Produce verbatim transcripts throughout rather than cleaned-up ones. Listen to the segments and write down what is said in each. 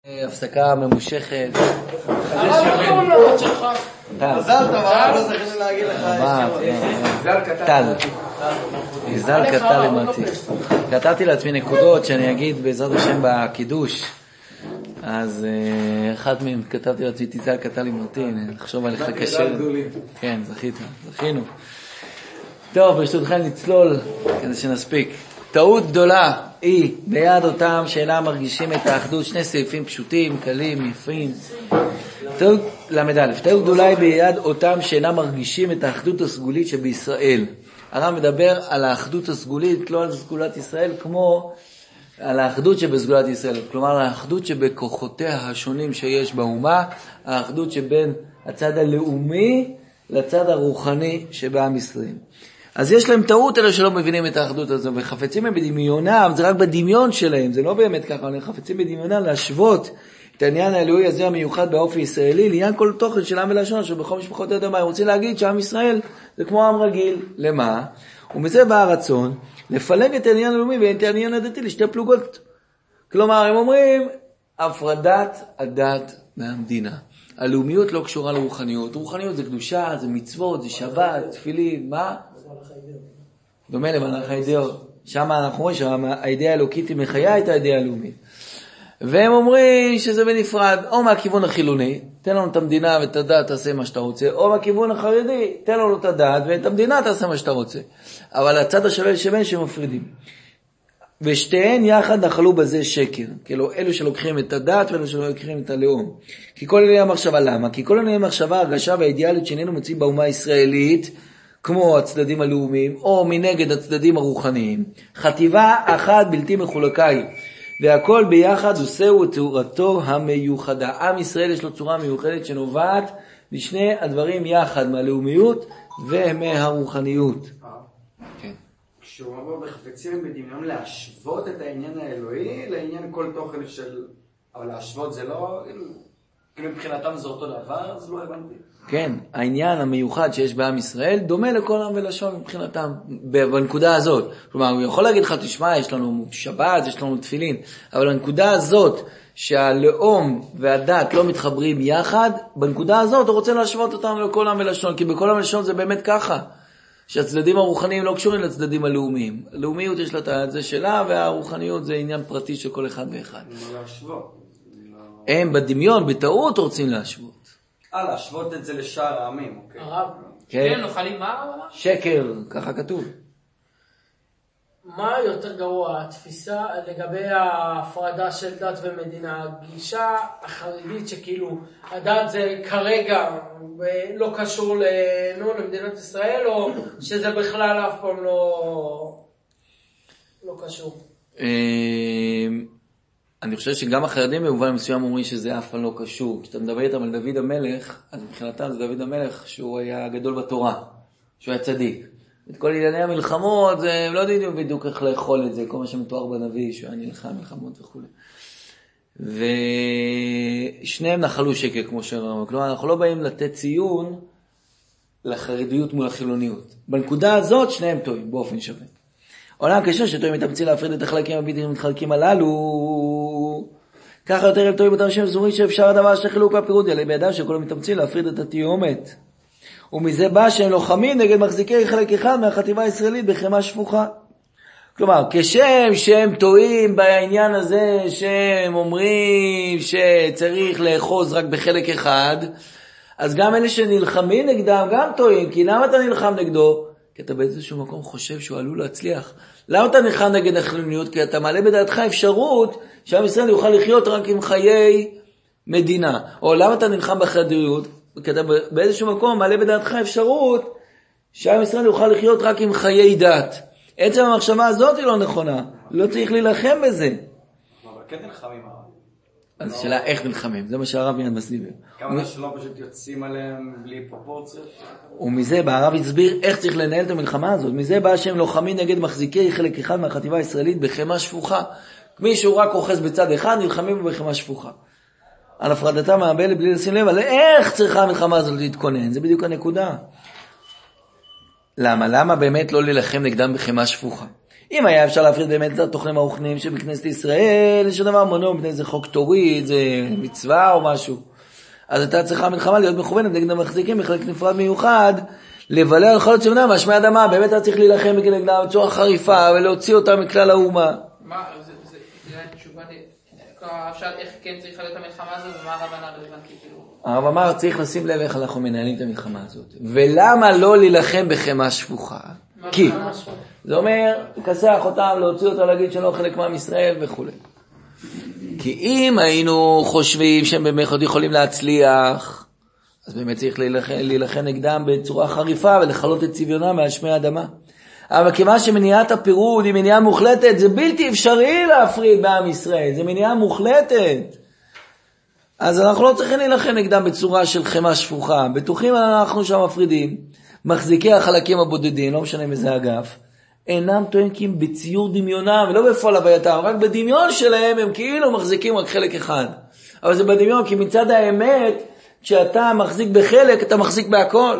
הפסקה ממושכת. מזל טוב, אבל לא זכינו להגיד לך טל. מזל קטל למתי. כתבתי לעצמי נקודות שאני אגיד בעזרת השם בקידוש. אז אחד מהם כתבתי לעצמי תזל קטל למתי. נחשוב עליך קשה. כן, זכית, זכינו. טוב, ברשותכם נצלול כדי שנספיק. טעות גדולה היא ביד אותם שאינם מרגישים את האחדות. שני סעיפים פשוטים, קלים, יפים. טעות למד' טעות גדולה היא ביד אותם שאינם מרגישים את האחדות הסגולית שבישראל. הרב מדבר על האחדות הסגולית, לא על סגולת ישראל, כמו על האחדות שבסגולת ישראל. כלומר, האחדות שבכוחותיה השונים שיש באומה, האחדות שבין הצד הלאומי לצד הרוחני שבעם ישראל. אז יש להם טעות אלה שלא מבינים את האחדות הזו, וחפצים הם בדמיונם, זה רק בדמיון שלהם, זה לא באמת ככה, אבל חפצים בדמיונם להשוות את העניין האלוהי הזה המיוחד באופי ישראלי, לעניין כל תוכן של עם ולשון, שבכל משפחות האדמה, הם רוצים להגיד שעם ישראל זה כמו עם רגיל. למה? ומזה בא הרצון לפלג את העניין הלאומי ואת העניין הדתי לשתי פלוגות. כלומר, הם אומרים, הפרדת הדת מהמדינה. הלאומיות לא קשורה לרוחניות. רוחניות זה קדושה, זה מצוות, זה שבת, תפילין, מה? דומה למלאך האידאות. שם אנחנו רואים שהאידאה האלוקית היא מחיה את האידאה הלאומית. והם אומרים שזה בנפרד, או מהכיוון החילוני, תן לנו את המדינה ואת הדת, תעשה מה שאתה רוצה, או מהכיוון החרדי, תן לנו את הדת ואת המדינה, תעשה מה שאתה רוצה. אבל הצד השווה שבין שמפרידים. ושתיהן יחד נחלו בזה שקר. כאילו, אלו שלוקחים את הדת ואלו שלוקחים את הלאום. כי כל אלה המחשבה, למה? כי כל אלה המחשבה, הרגשה והאידיאלית שאיננו מוצאים באומה הישראלית, כמו הצדדים הלאומיים, או מנגד הצדדים הרוחניים. חטיבה אחת בלתי מחולקה היא. והכל ביחד עושהו את צורתו המיוחדה. עם ישראל יש לו צורה מיוחדת שנובעת לשני הדברים יחד, מהלאומיות ומהרוחניות. כן. כשהוא אומר בחפצים בדמיון להשוות את העניין האלוהי לעניין כל תוכן של... אבל להשוות זה לא... כאילו מבחינתם זה אותו דבר, אז לא הבנתי. כן, העניין המיוחד שיש בעם ישראל דומה לכל עם ולשון מבחינתם, בנקודה הזאת. כלומר, הוא יכול להגיד לך, תשמע, יש לנו שבת, יש לנו תפילין, אבל בנקודה הזאת שהלאום והדת לא מתחברים יחד, בנקודה הזאת הוא רוצה להשוות אותם לכל עם ולשון, כי בכל עם ולשון זה באמת ככה, שהצדדים הרוחניים לא קשורים לצדדים הלאומיים. הלאומיות יש לה את זה שלה, והרוחניות זה עניין פרטי של כל אחד ואחד. מה להשוות? הם בדמיון, בטעות רוצים להשוות. אה, להשוות את זה לשאר העמים, אוקיי. הרב, כן, נוחלים מה? שקר, ככה כתוב. מה יותר גרוע, התפיסה לגבי ההפרדה של דת ומדינה, הגישה החרדית שכאילו הדת זה כרגע לא קשור למדינת ישראל, או שזה בכלל אף פעם לא, לא קשור? אני חושב שגם החרדים במובן מסוים אומרים שזה אף פעם לא קשור. כשאתה מדבר איתם על דוד המלך, אז מבחינתם זה דוד המלך שהוא היה גדול בתורה, שהוא היה צדיק. את כל ענייני המלחמות, הם לא יודעים בדיוק איך לאכול את זה, כל מה שמתואר בנביא, שהוא היה נלחם מלחמות וכו'. ושניהם נחלו שקר, כמו שאמרנו. כלומר, אנחנו לא באים לתת ציון לחרדיות מול החילוניות. בנקודה הזאת, שניהם טועים, באופן שווה. עולם קשה שטועים מתאמצים להפריד את החלקים הבלתי מתחלקים הללו. ככה יותר הם טועים אותם שהם סבורים שאפשר הדבר של חילוק והפירוד, אלא בידם שכולם מתאמצים להפריד את התיאומת. ומזה בא שהם לוחמים נגד מחזיקי חלק אחד מהחטיבה הישראלית בחמה שפוכה. כלומר, כשם שהם טועים בעניין הזה שהם אומרים שצריך לאחוז רק בחלק אחד, אז גם אלה שנלחמים נגדם גם טועים. כי למה אתה נלחם נגדו? כי אתה באיזשהו מקום חושב שהוא עלול להצליח. למה אתה נלחם נגד החילוניות? כי אתה מעלה בדעתך אפשרות שעם ישראל יוכל לחיות רק עם חיי מדינה. או למה אתה נלחם בחרדיות? כי אתה באיזשהו מקום מעלה בדעתך אפשרות שעם ישראל יוכל לחיות רק עם חיי דת. עצם המחשבה הזאת היא לא נכונה. לא צריך להילחם בזה. אבל כן נלחמים הרב. אז השאלה איך נלחמים, זה מה שהרב מיד מסביר. כמה שלא פשוט יוצאים עליהם בלי פרופורציות? ומזה בא הרב הסביר איך צריך לנהל את המלחמה הזאת. מזה בא שהם לוחמים נגד מחזיקי חלק אחד מהחטיבה הישראלית בחמה שפוכה. מישהו רק אוחז בצד אחד, נלחמים בחמה שפוכה. על הפרדתם מהבלת בלי לשים לב, על איך צריכה המלחמה הזאת להתכונן, זה בדיוק הנקודה. למה? למה באמת לא להילחם נגדם בחמה שפוכה? אם היה אפשר להפריד באמת את התוכנים הרוחניים שבכנסת ישראל, יש דבר מונע מפני איזה חוק תורי, איזה מצווה או משהו. אז אתה צריכה מלחמה להיות מכוונת נגד המחזיקים בחלק נפרד מיוחד, לבלע על חלות שבנם, משמע אדמה, באמת אתה צריך להילחם נגדם בצורה חריפה ולהוציא אותם מכלל האומה. מה, זה, זה, זה תשובה, אפשר, איך כן צריכה להיות המלחמה הזו, ומה הרב ענה רלוונטי, כאילו? הרב אמר, צריך לשים לב איך אנחנו מנהלים את המלחמה הזאת. ולמה לא להילחם בחמה שפוכה? כי, זה אומר, כסח אותם, להוציא אותם, להגיד שלא חלק מעם ישראל וכו'. כי אם היינו חושבים שהם באמת עוד יכולים להצליח, אז באמת צריך להילחם, להילחם נגדם בצורה חריפה ולחלות את צביונם מעל שמי האדמה. אבל כמה שמניעת הפירוד היא מניעה מוחלטת, זה בלתי אפשרי להפריד בעם ישראל, זה מניעה מוחלטת. אז אנחנו לא צריכים להילחם נגדם בצורה של חמה שפוכה. בטוחים אנחנו שם מפרידים, מחזיקי החלקים הבודדים, לא משנה מזה אגף, אינם טוענים בציור דמיונם, ולא בפועל הווייתם, רק בדמיון שלהם הם כאילו מחזיקים רק חלק אחד. אבל זה בדמיון, כי מצד האמת, כשאתה מחזיק בחלק, אתה מחזיק בהכל.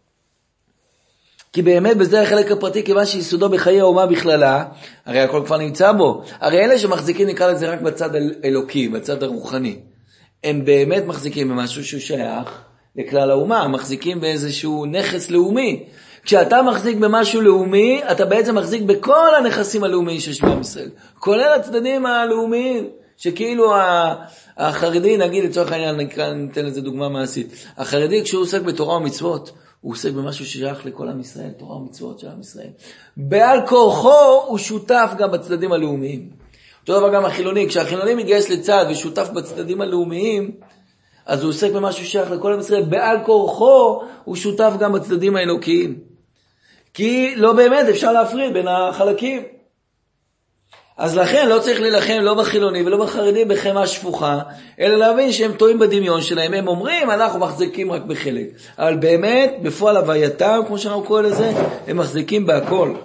כי באמת בזה החלק הפרטי, כיוון שיסודו בחיי האומה בכללה, הרי הכל כבר נמצא בו. הרי אלה שמחזיקים, נקרא לזה רק בצד האלוקי, בצד הרוחני. הם באמת מחזיקים במשהו שהוא שייך לכלל האומה, מחזיקים באיזשהו נכס לאומי. כשאתה מחזיק במשהו לאומי, אתה בעצם מחזיק בכל הנכסים הלאומיים שיש בעם ישראל. כולל הצדדים הלאומיים, שכאילו החרדי, נגיד לצורך העניין, ניתן לזה דוגמה מעשית. החרדי כשהוא עוסק בתורה ומצוות, הוא עוסק במשהו ששייך לכל עם ישראל, תורה ומצוות של עם ישראל. בעל כורחו הוא שותף גם בצדדים הלאומיים. אותו דבר גם החילוני, כשהחילוני מתגייס לצד ושותף בצדדים הלאומיים, אז הוא עוסק במשהו שייך לכל עם ישראל, בעל כורחו הוא שותף גם בצדדים האלוקיים. כי לא באמת אפשר להפריד בין החלקים. אז לכן לא צריך להילחם לא בחילוני ולא בחרדי בחמה שפוכה, אלא להבין שהם טועים בדמיון שלהם. הם אומרים, אנחנו מחזיקים רק בחלק. אבל באמת, בפועל הווייתם, כמו שאנחנו קוראים לזה, הם מחזיקים בהכל.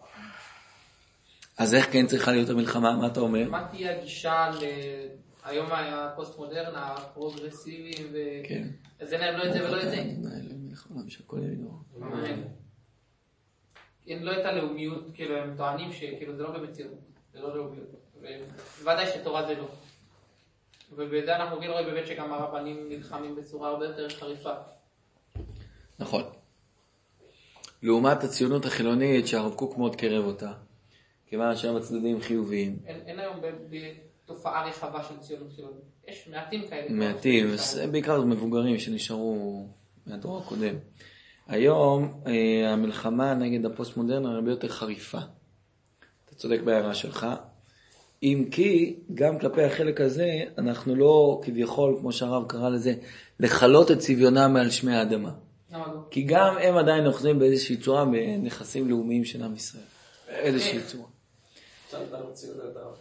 אז איך כן צריכה להיות המלחמה? מה אתה אומר? מה תהיה הגישה ל... היום הפוסט-מודרנה, הפרוגרסיביים, ו... כן. אז אין להם לא את זה ולא את זה. אין לא את הלאומיות, כאילו הם טוענים שכאילו זה לא במציאות, זה לא לאומיות. ובוודאי שתורה זה לא. ובזה אנחנו רואים באמת שגם הרבנים נלחמים בצורה הרבה יותר חריפה. נכון. לעומת הציונות החילונית שהרב קוק מאוד קרב אותה, כיוון שהם הצדדים חיוביים. אין, אין היום בתופעה רחבה של ציונות חילונית. יש מעטים כאלה. מעטים, בעיקר מבוגרים שנשארו מהדור הקודם. היום המלחמה נגד הפוסט-מודרנה הרבה יותר חריפה. אתה צודק בהערה שלך. אם כי, גם כלפי החלק הזה, אנחנו לא כביכול, כמו שהרב קרא לזה, לחלות את צביונם מעל שמי האדמה. כי גם הם עדיין אוחזים באיזושהי צורה בנכסים לאומיים של עם ישראל. איזושהי צורה. עכשיו אתה רוצה לדעת הרב.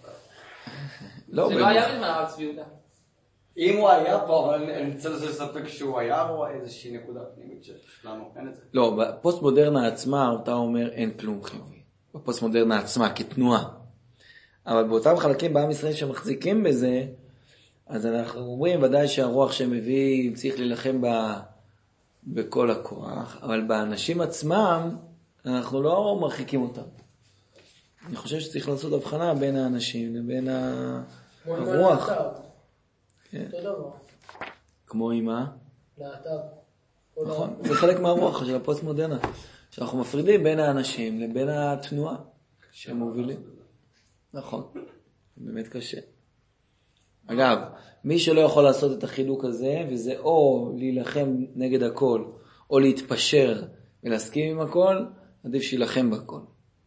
זה לא היה בזמן הרב צבי יהודה. אם הוא היה פה, אבל אני רוצה לספק שהוא היה או איזושהי נקודה פנימית שלנו, אין את זה. לא, בפוסט מודרנה עצמה, אתה אומר, אין כלום חיובי. בפוסט מודרנה עצמה, כתנועה. אבל באותם חלקים בעם ישראל שמחזיקים בזה, אז אנחנו אומרים, ודאי שהרוח שמביא צריך להילחם בה בכל הכוח, אבל באנשים עצמם, אנחנו לא מרחיקים אותם. אני חושב שצריך לעשות הבחנה בין האנשים לבין הרוח. אותו דבר. כמו אימה? להט"ב. נכון, זה חלק מהרוח של הפוסט מודרנה, שאנחנו מפרידים בין האנשים לבין התנועה שהם מובילים. נכון, באמת קשה. אגב, מי שלא יכול לעשות את החילוק הזה, וזה או להילחם נגד הכל, או להתפשר ולהסכים עם הכל, עדיף שילחם בכל.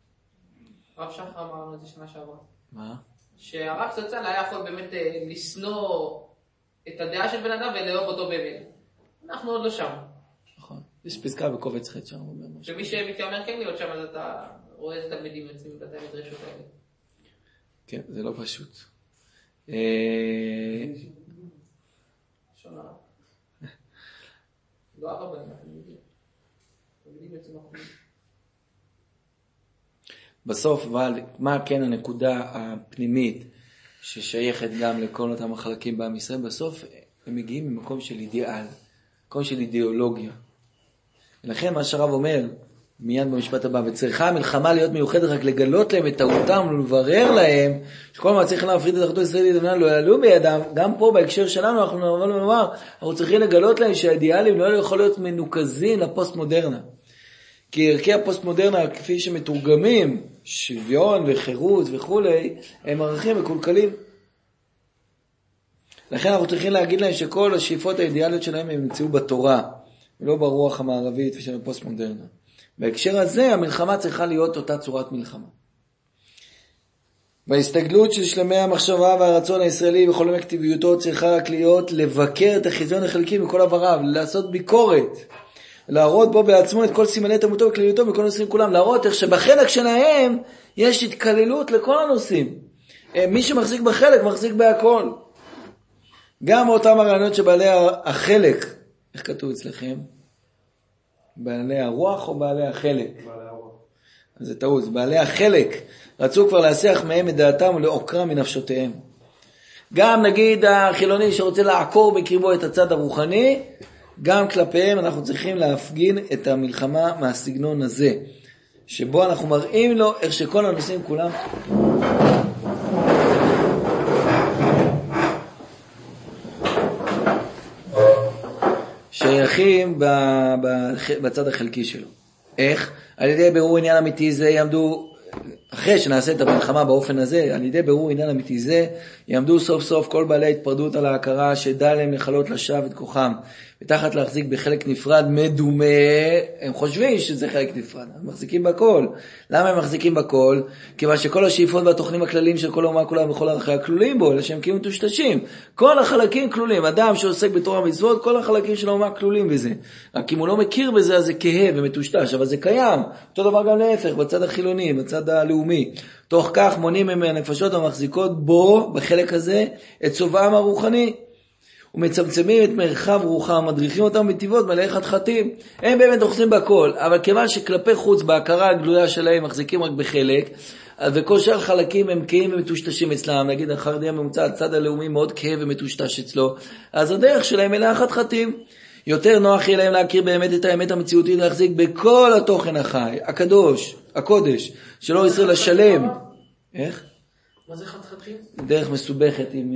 הרב שחר אמרנו את זה שנה שעברה. מה? שהרב סוצן היה יכול באמת לשנוא את הדעה של בן אדם ולאהוב אותו באמת. אנחנו עוד לא שם. נכון. יש פסקה בקובץ ח' שם. שמי שמתיימר כן להיות שם, אז אתה רואה את תלמידים יוצאים מבתי המדרשות האלה. כן, זה לא פשוט. שונה. לא הרבה בהם, התלמידים. תלמידים יוצאים אחרים. בסוף, אבל מה כן הנקודה הפנימית ששייכת גם לכל אותם החלקים בעם ישראל? בסוף הם מגיעים ממקום של אידיאל, מקום של אידיאולוגיה. ולכן מה שהרב אומר, מיד במשפט הבא, וצריכה המלחמה להיות מיוחדת רק לגלות להם את טעותם ולברר להם שכל מה צריכים להפריד את אחדות ישראל לדמנה לא יעלו בידם. גם פה בהקשר שלנו אנחנו נאמר לומר, אנחנו צריכים לגלות להם שהאידיאלים לא יכול להיות מנוקזים לפוסט מודרנה, כי ערכי הפוסט מודרנה כפי שמתורגמים שוויון וחירות וכו' הם ערכים מקולקלים. לכן אנחנו צריכים להגיד להם שכל השאיפות האידיאליות שלהם הם נמצאו בתורה ולא ברוח המערבית ושל הפוסט מודרנה. בהקשר הזה המלחמה צריכה להיות אותה צורת מלחמה. וההסתגלות של שלמי המחשבה והרצון הישראלי בכל הכתיביותו צריכה רק להיות לבקר את החיזיון החלקי מכל עבריו, לעשות ביקורת, להראות בו בעצמו את כל סימני תמותו וכלליותו בכל נושאים כולם, להראות איך שבחלק שלהם יש התקללות לכל הנושאים. מי שמחזיק בחלק מחזיק בהכל. גם אותם הרעיונות שבעלי החלק, איך כתוב אצלכם? בעלי הרוח או בעלי החלק? בעלי הרוח. אז זה טעות, בעלי החלק רצו כבר להסיח מהם את דעתם ולעוקרם מנפשותיהם. גם נגיד החילוני שרוצה לעקור בקרבו את הצד הרוחני, גם כלפיהם אנחנו צריכים להפגין את המלחמה מהסגנון הזה, שבו אנחנו מראים לו איך שכל הנושאים כולם שייכים בצד החלקי שלו. איך? על ידי ברור עניין אמיתי זה יעמדו, אחרי שנעשה את המלחמה באופן הזה, על ידי ברור עניין אמיתי זה יעמדו סוף סוף כל בעלי התפרדות על ההכרה שדע להם לחלות לשווא את כוחם, ותחת להחזיק בחלק נפרד מדומה. הם חושבים שזה חלק נפרד, הם מחזיקים בכל. למה הם מחזיקים בכל? כיוון שכל השאיפות והתוכנים הכלליים של כל האומה כולה וכל ערכיה כלולים בו, אלא שהם כאילו מטושטשים. כל החלקים כלולים. אדם שעוסק בתורה ומצוות, כל החלקים של האומה כלולים בזה. רק אם הוא לא מכיר בזה, אז זה כהה ומטושטש, אבל זה קיים. אותו דבר גם להפך, בצד החילוני, בצד הלאומי. תוך כך מונים הם מהנפשות המחזיקות בו, בחלק הזה, את סובעם הרוחני. ומצמצמים את מרחב רוחם, מדריכים אותם בטבעות מלאי חתחתים. הם באמת אוחזים בכל, אבל כיוון שכלפי חוץ בהכרה הגלויה שלהם מחזיקים רק בחלק, וכל שאר חלקים הם קהים ומטושטשים אצלם, נגיד החרדי הממוצע, הצד הלאומי מאוד קהה ומטושטש אצלו, אז הדרך שלהם מלאי חתחתים. יותר נוח יהיה להם להכיר באמת את האמת המציאותית, להחזיק בכל התוכן החי, הקדוש, הקודש, שלא ישראל השלם. איך? מה זה חתחתים? דרך מסובכת עם,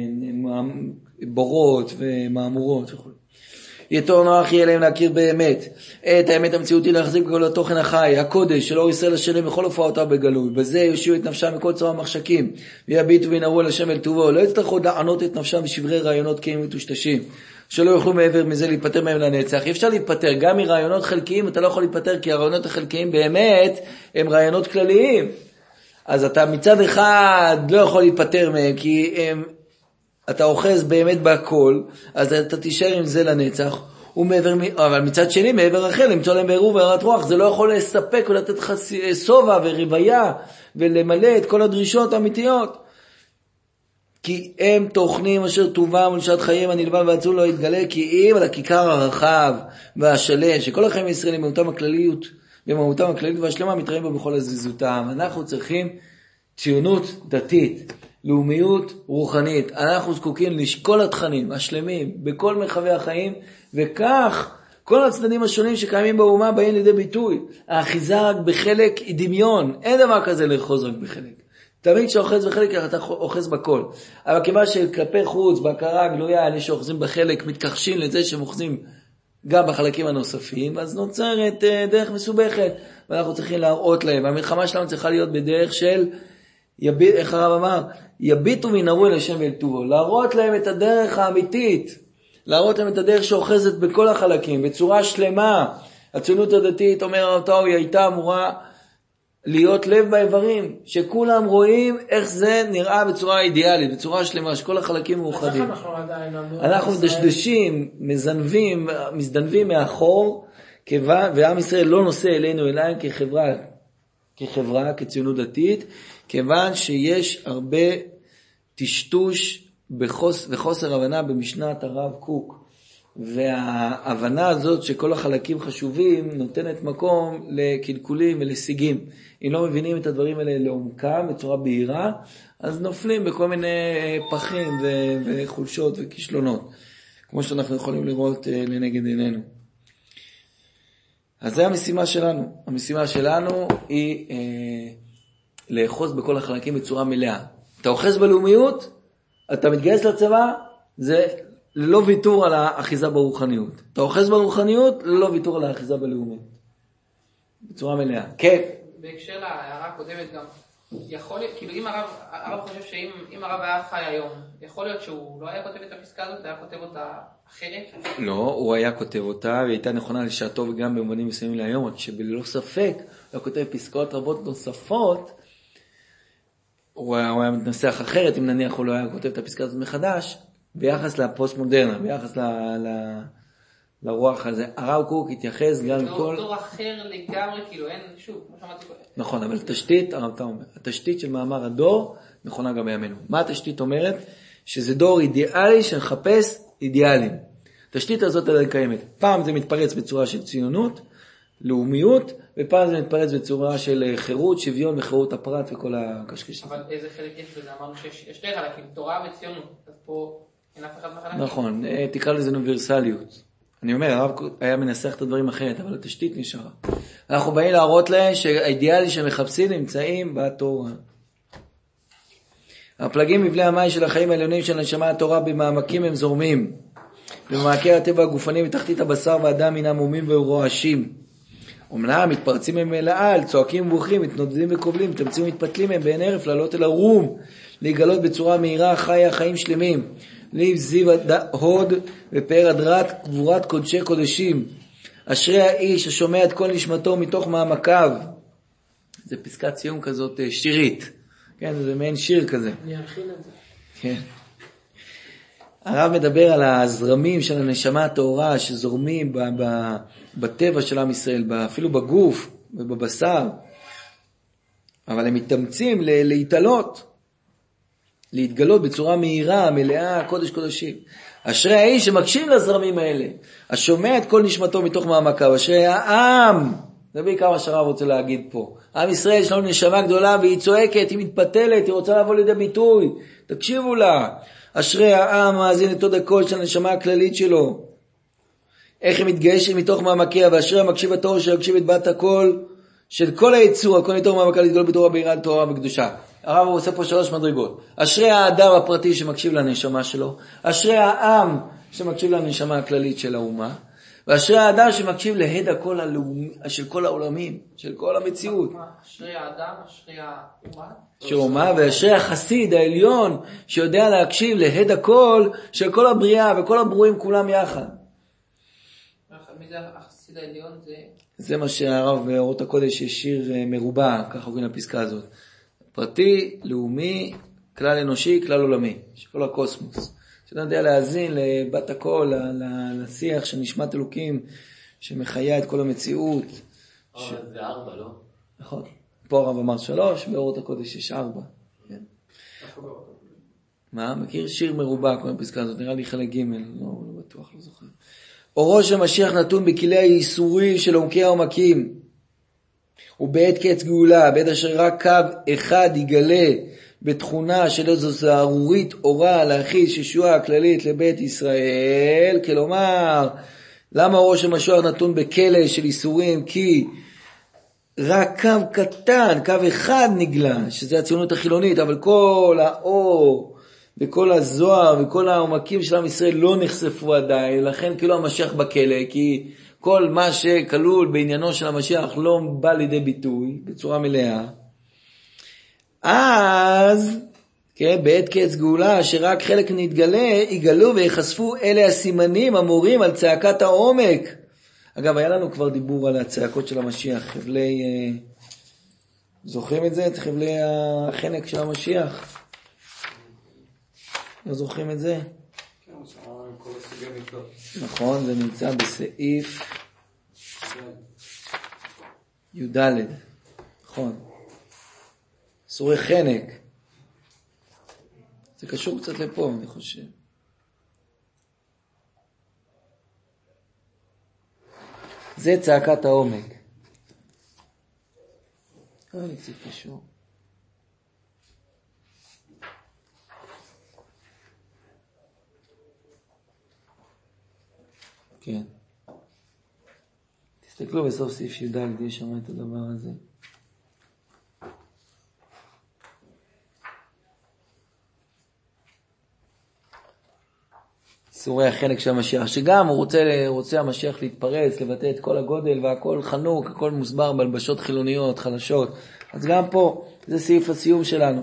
עם בורות ומאמורות וכו'. יותר נוח יהיה להם להכיר באמת את האמת המציאותית, להחזיק בכל התוכן החי, הקודש, שלא ישראל השלם בכל הופעותיו בגלוי. בזה יושיעו את נפשם מכל צורה מחשקים, ויביטו וינערו על השם אל טובו. לא יצטרכו לענות את נפשם בשברי רעיונות קהים וטושטשים, שלא יוכלו מעבר מזה להיפטר מהם לנצח. אי אפשר להיפטר, גם מרעיונות חלקיים אתה לא יכול להיפטר, כי הרעיונות החלקיים באמת הם רעיונות כלליים. אז אתה מצד אחד לא יכול להיפטר מהם, כי הם, אתה אוחז באמת בהכל, אז אתה תישאר עם זה לנצח, ומעבר, אבל מצד שני, מעבר אחר, למצוא להם בעירוב והרת רוח, זה לא יכול לספק ולתת לך סובה ורוויה, ולמלא את כל הדרישות האמיתיות. כי הם תוכנים אשר טובם ולשעת חייהם הנלבן והצול לא יתגלה, כי אם על הכיכר הרחב והשלם, שכל החיים הישראלים במהותם הכלליות, במהותם הכללית והשלמה מתראים בו בכל הזיזותם. אנחנו צריכים ציונות דתית, לאומיות רוחנית. אנחנו זקוקים לשקול התכנים השלמים בכל מרחבי החיים, וכך כל הצדדים השונים שקיימים באומה באים לידי ביטוי. האחיזה רק בחלק היא דמיון, אין דבר כזה לאחוז רק בחלק. תמיד שאוחז בחלק אתה אוחז בכל. אבל כיוון שכלפי חוץ, בהכרה הגלויה, אלה שאוחזים בחלק מתכחשים לזה שהם אוחזים גם בחלקים הנוספים, אז נוצרת דרך מסובכת, ואנחנו צריכים להראות להם. והמלחמה שלנו צריכה להיות בדרך של, יביט, איך הרב אמר, יביטו וינערו אל השם ואל טובו, להראות להם את הדרך האמיתית, להראות להם את הדרך שאוחזת בכל החלקים, בצורה שלמה. הציונות הדתית, אומר אותו, היא הייתה אמורה להיות לב באיברים, שכולם רואים איך זה נראה בצורה אידיאלית, בצורה שלמה, שכל החלקים מאוחדים. אנחנו עדיין אנחנו דשדשים, מזנבים, מזדנבים מאחור, ועם ישראל לא נושא אלינו אליים כחברה, כחברה, כציונות דתית, כיוון שיש הרבה טשטוש בחוס, וחוסר הבנה במשנת הרב קוק. וההבנה הזאת שכל החלקים חשובים נותנת מקום לקלקולים ולשיגים. אם לא מבינים את הדברים האלה לעומקם בצורה בהירה, אז נופלים בכל מיני פחים וחולשות וכישלונות, כמו שאנחנו יכולים לראות לנגד עינינו. אז זה המשימה שלנו. המשימה שלנו היא אה, לאחוז בכל החלקים בצורה מלאה. אתה אוחז בלאומיות, אתה מתגייס לצבא, זה ללא ויתור על האחיזה ברוחניות. אתה אוחז ברוחניות, ללא ויתור על האחיזה בלאומית. בצורה מלאה. כן. בהקשר להערה הקודמת גם, יכול להיות, כאילו אם הרב, הרב חושב שאם אם הרב היה חי היום, יכול להיות שהוא לא היה כותב את הפסקה הזאת, היה כותב אותה אחרת? לא, הוא היה כותב אותה, והיא הייתה נכונה לשעתו וגם במובנים מסוימים להיום, רק שבלא ספק, הוא היה כותב פסקאות רבות נוספות, הוא היה, הוא היה מתנסח אחרת, אם נניח הוא לא היה כותב את הפסקה הזאת מחדש, ביחס לפוסט-מודרנה, ביחס ל, ל, לרוח הזה. הרב קוק התייחס גם לא, כל... דור אחר לגמרי, כאילו אין, שוב, כמו שאמרתי... נכון, אבל התשתית, הרב אתה אומר, התשתית של מאמר הדור נכונה גם בימינו. מה התשתית אומרת? שזה דור אידיאלי שמחפש אידיאלים. התשתית הזאת עדיין קיימת. פעם זה מתפרץ בצורה של ציונות, לאומיות, ופעם זה מתפרץ בצורה של חירות, שוויון וחירות הפרט וכל הקשקש. אבל איזה חלק יש בזה? אמרנו שיש שתי חלקים, תורה וציונות. אז פה אין אף אחד מחלק. נכון, תקרא לזה אוניברסליות. אני אומר, הרב היה מנסח את הדברים אחרת, אבל התשתית נשארה. אנחנו באים להראות להם שהאידיאלים שמחפשים נמצאים בתורה. הפלגים מבלי המים של החיים העליונים של הנשמה התורה במעמקים הם זורמים. במעמקי הטבע הגופני בתחתית הבשר והדם הינם מומים ורועשים. אומנם מתפרצים הם לעל, צועקים ובוכים, מתנודדים וקובלים, תמצאו מתפתלים הם בעין ערף לעלות אל הרום, להיגלות בצורה מהירה חיה חיים שלמים. ליב זיו הוד ופאר הדרת גבורת קודשי קודשים. אשרי האיש השומע את כל נשמתו מתוך מעמקיו. זה פסקת סיום כזאת שירית. כן, זה מעין שיר כזה. אני ארחיל את זה. כן. הרב מדבר על הזרמים של הנשמה הטהורה שזורמים ב- ב- בטבע של עם ישראל, אפילו בגוף ובבשר. אבל הם מתאמצים ל- להתעלות. להתגלות בצורה מהירה, מלאה, קודש קודשים. אשרי האיש שמקשיב לזרמים האלה, השומע את כל נשמתו מתוך מעמקיו, אשרי העם, זה בעיקר מה שהרב רוצה להגיד פה. עם ישראל יש לנו נשמה גדולה והיא צועקת, היא מתפתלת, היא רוצה לבוא לידי ביטוי, תקשיבו לה. אשרי העם מאזין את עוד הקול של הנשמה הכללית שלו. איך היא מתגיישת מתוך מעמקיה, ואשרי המקשיב התור שיקשיב את בת הקול של כל היצור, הכל מתוך מעמקה להתגלות בתורה ביראת תורה וקדושה. הרב עושה פה שלוש מדרגות. אשרי האדם הפרטי שמקשיב לנשמה שלו, אשרי העם שמקשיב לנשמה הכללית של האומה, ואשרי האדם שמקשיב להד הקול הלאומי של כל העולמים, של כל המציאות. אשרי האדם, אשרי האומה. שאומה, ואשרי החסיד העליון שיודע להקשיב להד הקול של כל הבריאה וכל הברואים כולם יחד. מי זה החסיד העליון? זה זה מה שהרב באורות הקודש יש שיר מרובע, ככה קוראים לפסקה הזאת. פרטי, לאומי, כלל אנושי, כלל עולמי, של כל הקוסמוס. שאתה יודע להאזין לבת הקול, לשיח של נשמת אלוקים, שמחיה את כל המציאות. ש... זה ארבע, לא? נכון. פה הרב אמר שלוש, באורות הקודש יש ארבע. כן. מה? מכיר שיר מרובע, כל הפסקה הזאת, נראה לי חלק ג', לא, לא בטוח, לא זוכר. אורו של משיח נתון בכלי הייסורי של עומקי העומקים. ובעת קץ גאולה, בעת אשר רק קו אחד יגלה בתכונה של איזו זערורית אורה להכיס ישועה הכללית לבית ישראל, כלומר, למה אורו של משיח נתון בכלא של איסורים? כי רק קו קטן, קו אחד נגלה, שזה הציונות החילונית, אבל כל האור וכל הזוהר וכל העומקים של עם ישראל לא נחשפו עדיין, לכן כאילו המשיח בכלא, כי כל מה שכלול בעניינו של המשיח לא בא לידי ביטוי בצורה מלאה. אז, כן, בעת קץ גאולה, שרק חלק נתגלה, יגלו ויחשפו אלה הסימנים המורים על צעקת העומק. אגב, היה לנו כבר דיבור על הצעקות של המשיח, חבלי, אה, זוכרים את זה? את חבלי החנק של המשיח? לא זוכרים את זה? כן, כל הסוגי מיטות. נכון, זה נמצא בסעיף י"ד, נכון. סורי חנק. זה קשור קצת לפה, אני חושב. זה צעקת העומק. אני קצת קשור. כן. תסתכלו בסוף סעיף י"ד, יש שם את הדבר הזה. סורי החלק של המשיח, שגם הוא רוצה, רוצה המשיח להתפרץ, לבטא את כל הגודל והכל חנוק, הכל מוסבר בלבשות חילוניות, חלשות. אז גם פה, זה סעיף הסיום שלנו.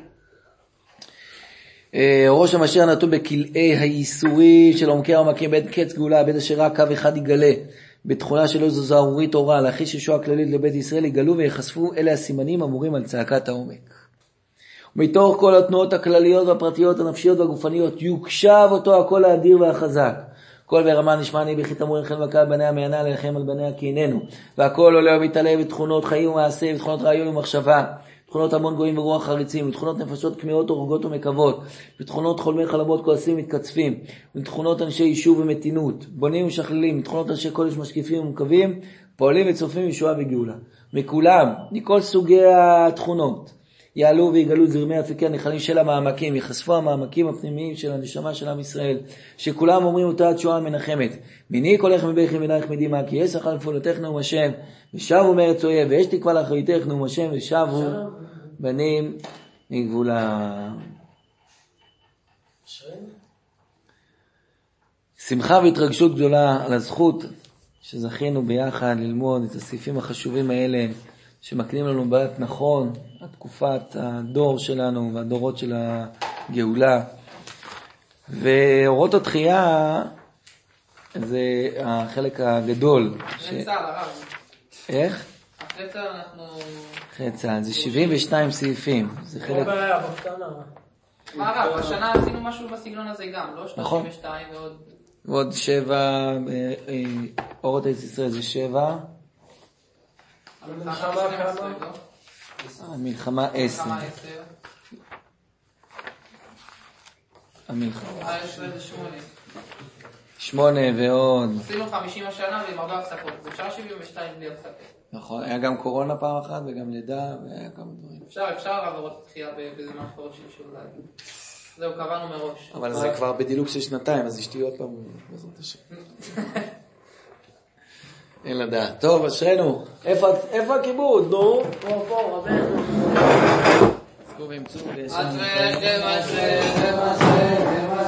ראש המשיח נתון בכלאי הייסורים של עומקי העומקים, בין קץ גאולה, בין אשר רק קו אחד יגלה, בתכונה שלו זו זערורית אורה, להחיש ישועה כללית לבית ישראל, יגלו ויחשפו אלה הסימנים אמורים על צעקת העומק. ומתוך כל התנועות הכלליות והפרטיות, הנפשיות והגופניות, יוקשב אותו הכל האדיר והחזק. כל ברמה נשמעני בכי תמור יחל וקל בניה מענה ללחם על בניה כי איננו. והכל עולה ומתעלה בתכונות חיים ומעשה, בתכונות רעיון ומחשבה, בתכונות המון גויים ורוח חריצים, בתכונות נפשות כמאות הורגות ומקוות, בתכונות חולמי חלומות כועסים מתקצפים, בתכונות אנשי יישוב ומתינות, בונים ומשכללים, בתכונות אנשי קודש משקיפים ומקווים, פועלים וצופים ישועה וגאולה. מכולם, מכל סוגי התכונות, יעלו ויגלו זרמי אפיקי הנחלים של המעמקים, יחשפו המעמקים הפנימיים של הנשמה של עם ישראל, שכולם אומרים אותה התשועה המנחמת. מיני קולך מבכי מלך מדימה, כי יש אחר לפעולתך נאום השם, ושבו מארץ אויב, ויש תקווה לאחריתך נאום השם, ושבו בנים מגבולה. שמחה והתרגשות גדולה על הזכות שזכינו ביחד ללמוד את הסעיפים החשובים האלה, שמקנים לנו בעת נכון, התקופת הדור שלנו והדורות של הגאולה. ואורות התחייה זה החלק הגדול. אחרי צהל הרב. איך? אחרי צהל אנחנו... אחרי צהל, זה שבעים ושניים סעיפים. זה חלק... מה הרב, השנה עשינו משהו בסגנון הזה גם, לא? שלושים ושתיים ועוד... ועוד שבע, אורות ארץ ישראל זה שבע. המלחמה כמה? המלחמה עשר. המלחמה. עשרה זה שמונה. שמונה ועוד. עשינו חמישים השנה ועם הרבה הפסקות. בשעה שבעים ושתיים בלי הפסקות. נכון, היה גם קורונה פעם אחת וגם לידה והיה כמה דברים. אפשר, אפשר לעבור תחייה בזה משהו של להגיד. זהו, קבענו מראש. אבל זה כבר בדילוג של שנתיים, אז אשתי עוד פעם בעזרת השם. אין לדעת. טוב, אשרנו. איפה הכיבוד, נו? פה, פה, רבנו. עסקו וימצאו. אשרי, אשרי, אשרי, אשרי.